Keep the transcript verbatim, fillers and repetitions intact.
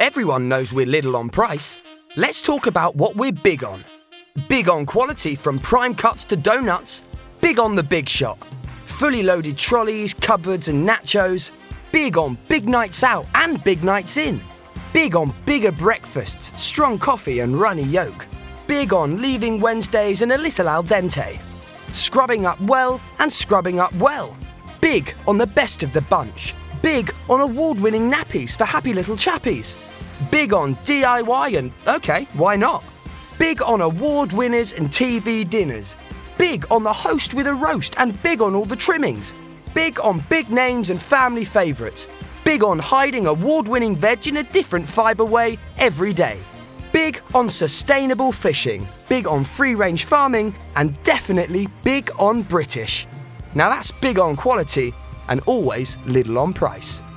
Everyone knows we're Lidl on price. Let's talk about what we're big on. Big on quality from prime cuts to donuts. Big on the big shot. Fully loaded trolleys, cupboards and nachos. Big on big nights out and big nights in. Big on bigger breakfasts, strong coffee and runny yolk. Big on leaving Wednesdays and a little al dente. Scrubbing up well and scrubbing up well. Big on the best of the bunch. Big on award-winning nappies for happy little chappies. Big on D I Y and, okay, why not? Big on award winners and T V dinners. Big on the host with a roast and big on all the trimmings. Big on big names and family favourites. Big on hiding award-winning veg in a different fibre way every day. Big on sustainable fishing. Big on free-range farming and definitely big on British. Now that's big on quality and always Lidl on price.